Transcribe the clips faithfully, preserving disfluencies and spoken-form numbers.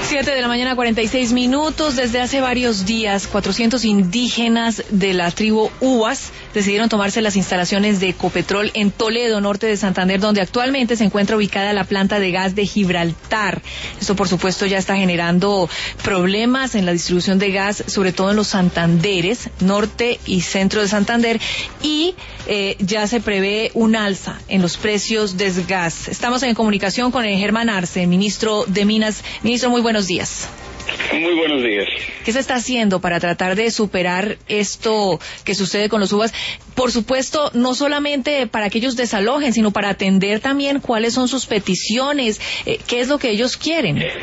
Siete de la mañana, cuarenta y seis minutos. Desde hace varios días, cuatrocientos indígenas de la tribu Uvas decidieron tomarse las instalaciones de Ecopetrol en Toledo, norte de Santander, donde actualmente se encuentra ubicada la planta de gas de Gibraltar. Esto, por supuesto, ya está generando problemas en la distribución de gas, sobre todo en los Santanderes, norte y centro de Santander, y eh, ya se prevé un alza en los precios del gas. Estamos en comunicación con el Germán Arce, ministro de Minas. Ministro, muy buenos días. Muy buenos días. ¿Qué se está haciendo para tratar de superar esto que sucede con los uvas? Por supuesto, no solamente para que ellos desalojen, sino para atender también cuáles son sus peticiones, eh, qué es lo que ellos quieren. Eh,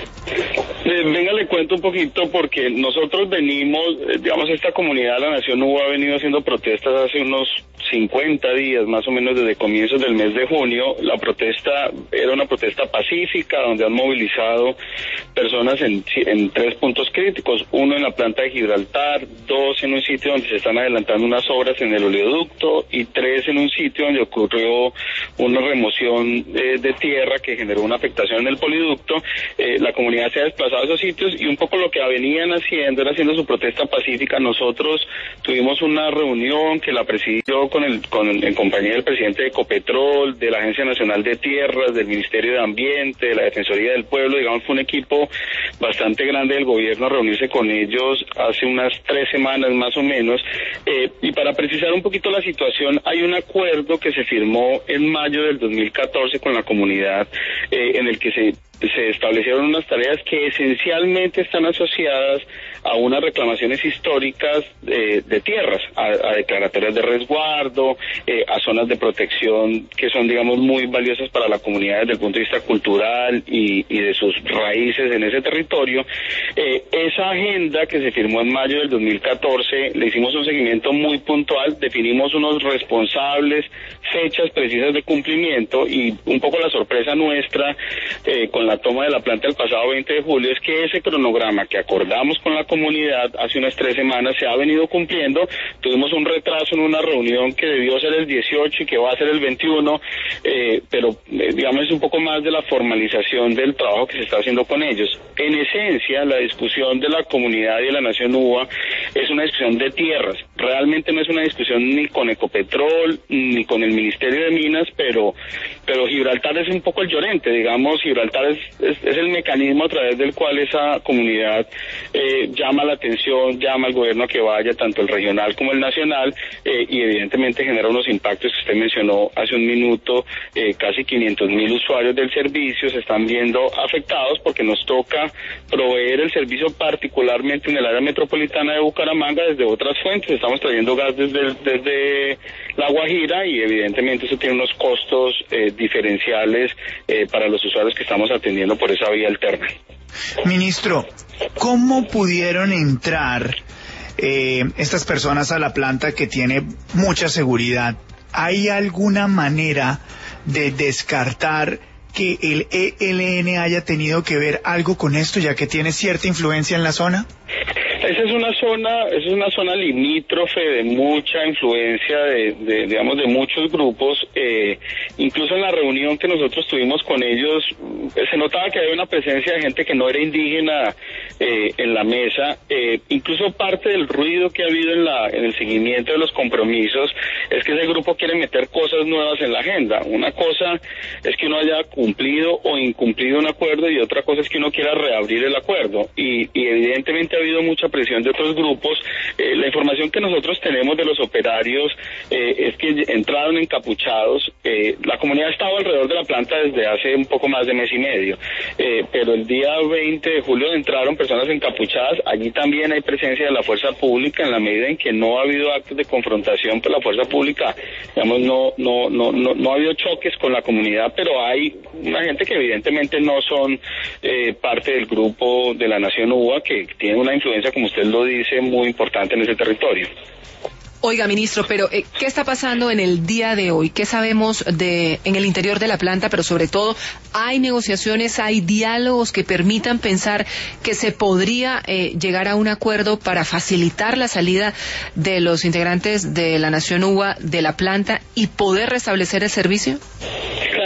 venga, le cuento un poquito, porque nosotros venimos, eh, digamos, esta comunidad de la Nación Uva ha venido haciendo protestas hace unos cincuenta días, más o menos desde comienzos del mes de junio. La protesta era una protesta pacífica, donde han movilizado personas en, en tres puntos críticos: uno en la planta de Gibraltar, dos en un sitio donde se están adelantando unas obras en el oleoducto, y tres en un sitio donde ocurrió una remoción eh, de tierra que generó una afectación en el poliducto. Eh, la comunidad se ha desplazado a esos sitios, y un poco lo que venían haciendo era haciendo su protesta pacífica. Nosotros tuvimos una reunión que la presidió con el, con, en compañía del presidente de Ecopetrol, de la Agencia Nacional de Tierras, del Ministerio de Ambiente, de la Defensoría del Pueblo. Digamos, fue un equipo bastante grande del gobierno a reunirse con ellos hace unas tres semanas más o menos. Eh, y para precisar un poquito la situación, hay un acuerdo que se firmó en mayo del dos mil catorce con la comunidad, eh, en el que se se establecieron unas tareas que esencialmente están asociadas a unas reclamaciones históricas de, de tierras, a, a declaratorias de resguardo, eh, a zonas de protección que son, digamos, muy valiosas para la comunidad desde el punto de vista cultural y, y de sus raíces en ese territorio. Eh, esa agenda que se firmó en mayo del dos mil catorce, le hicimos un seguimiento muy puntual, definimos unos responsables, fechas precisas de cumplimiento, y un poco la sorpresa nuestra eh, con la toma de la planta el pasado veinte de julio es que ese cronograma que acordamos con la comunidad hace unas tres semanas se ha venido cumpliendo. Tuvimos un retraso en una reunión que debió ser el dieciocho y que va a ser el veintiuno, eh, pero eh, digamos es un poco más de la formalización del trabajo que se está haciendo con ellos. En esencia, la discusión de la comunidad y de la Nación Uva es una discusión de tierras. Realmente no es una discusión ni con Ecopetrol ni con el Ministerio de Minas, pero pero Gibraltar es un poco el llorente, digamos. Gibraltar es, es, es el mecanismo a través del cual esa comunidad eh, llama la atención, llama al gobierno a que vaya, tanto el regional como el nacional, eh, y evidentemente genera unos impactos que usted mencionó hace un minuto. Eh, casi quinientos mil usuarios del servicio se están viendo afectados porque nos toca proveer el servicio particularmente en el área metropolitana de Bucaramanga desde otras fuentes. Estamos trayendo gas desde, desde La Guajira, y evidentemente eso tiene unos costos eh, diferenciales eh, para los usuarios que estamos atendiendo por esa vía alterna. Ministro, ¿cómo pudieron entrar eh, estas personas a la planta que tiene mucha seguridad? ¿Hay alguna manera de descartar que el E L N haya tenido que ver algo con esto, ya que tiene cierta influencia en la zona? Esa es una zona, esa es una zona limítrofe de mucha influencia de, de digamos, de muchos grupos. Eh, incluso en la reunión que nosotros tuvimos con ellos, eh, se notaba que había una presencia de gente que no era indígena eh, en la mesa. Eh, incluso parte del ruido que ha habido en la, en el seguimiento de los compromisos es que ese grupo quiere meter cosas nuevas en la agenda. Una cosa es que uno haya cumplido o incumplido un acuerdo, y otra cosa es que uno quiera reabrir el acuerdo. Y, y evidentemente ha habido mucha presión de otros grupos. Eh, la información que nosotros tenemos de los operarios eh, es que entraron encapuchados. Eh, la comunidad ha estado alrededor de la planta desde hace un poco más de mes y medio, eh, pero el día veinte de julio entraron personas encapuchadas. Allí también hay presencia de la fuerza pública, en la medida en que no ha habido actos de confrontación, pues la fuerza pública, digamos, no, no, no, no, no ha habido choques con la comunidad, pero hay una gente que evidentemente no son eh, parte del grupo de la Nación Uva, que tiene una influencia, como usted lo dice, muy importante en ese territorio. Oiga, ministro, pero eh, ¿qué está pasando en el día de hoy? ¿Qué sabemos de en el interior de la planta? Pero sobre todo, ¿hay negociaciones, hay diálogos que permitan pensar que se podría eh, llegar a un acuerdo para facilitar la salida de los integrantes de la Nación Uva de la planta y poder restablecer el servicio? Claro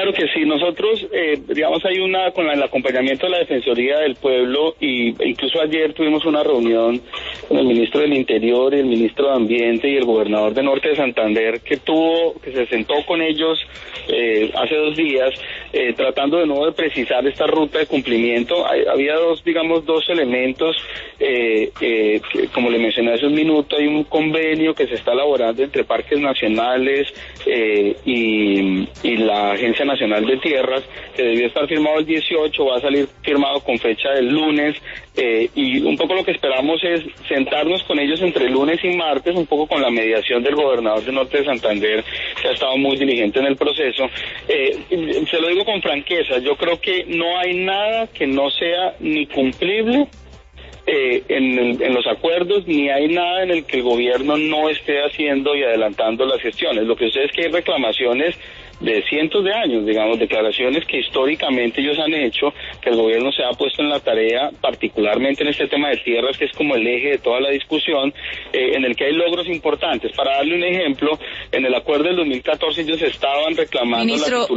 Claro que sí, nosotros, eh, digamos, hay una, con el acompañamiento de la Defensoría del Pueblo, y incluso ayer tuvimos una reunión con el ministro del Interior, el ministro de Ambiente y el gobernador de Norte de Santander, que tuvo, que se sentó con ellos eh, hace dos días, eh, tratando de nuevo de precisar esta ruta de cumplimiento. Hay, había dos, digamos, dos elementos, eh, eh, que, como le mencioné hace un minuto, hay un convenio que se está elaborando entre Parques Nacionales eh, y, y la Agencia Nacional de Tierras, que debió estar firmado el dieciocho, va a salir firmado con fecha del lunes, eh, y un poco lo que esperamos es sentarnos con ellos entre lunes y martes, un poco con la mediación del gobernador de Norte de Santander, que ha estado muy diligente en el proceso. Eh, se lo digo con franqueza, yo creo que no hay nada que no sea ni cumplible Eh, en, el, en los acuerdos, ni hay nada en el que el gobierno no esté haciendo y adelantando las gestiones. Lo que sucede es que hay reclamaciones de cientos de años, digamos, declaraciones que históricamente ellos han hecho, que el gobierno se ha puesto en la tarea, particularmente en este tema de tierras, que es como el eje de toda la discusión, eh, en el que hay logros importantes. Para darle un ejemplo, en el acuerdo del dos mil catorce ellos estaban reclamando Ministro, la